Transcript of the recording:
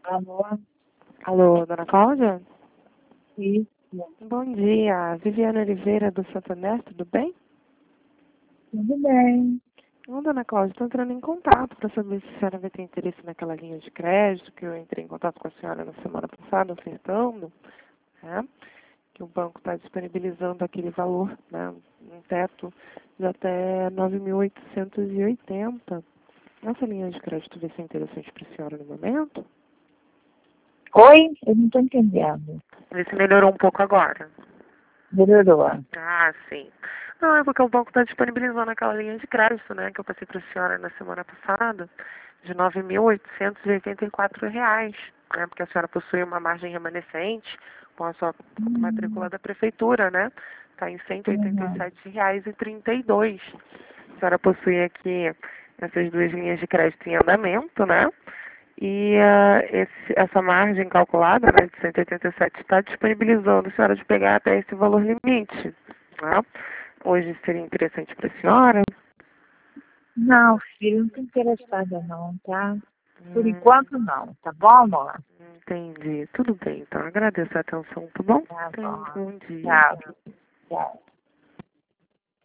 Alô? Alô, dona Cláudia? Isso. Bom dia, Viviane Oliveira do Santander, tudo bem? Tudo bem. Ô, dona Cláudia, estou entrando em contato para saber se a senhora vai ter interesse naquela linha de crédito que eu entrei em contato com a senhora na semana passada, ofertando, né? Que o banco está disponibilizando aquele valor, né? Um teto de até 9.880. Essa linha de crédito vai ser interessante para a senhora no momento? Oi? Eu não estou entendendo. Vê se melhorou um pouco agora. Melhorou. Ah, sim. Não, é porque o banco está disponibilizando aquela linha de crédito, né, que eu passei para a senhora na semana passada, de R$ 9.884, né, porque a senhora possui uma margem remanescente com a sua matrícula da prefeitura, né, está em Uhum. R$ 187,32. A senhora possui aqui essas duas linhas de crédito em andamento, né, e essa margem calculada, né, de 187 está disponibilizando a senhora de pegar até esse valor limite. Tá? Hoje seria interessante para a senhora. Não, filho, não estou interessada não, tá? Por Hum, enquanto não, tá bom, amor? entendi. Tudo bem, então. Agradeço a atenção, tá bom? Tá Tenha um bom. bom dia. Tchau. Tchau.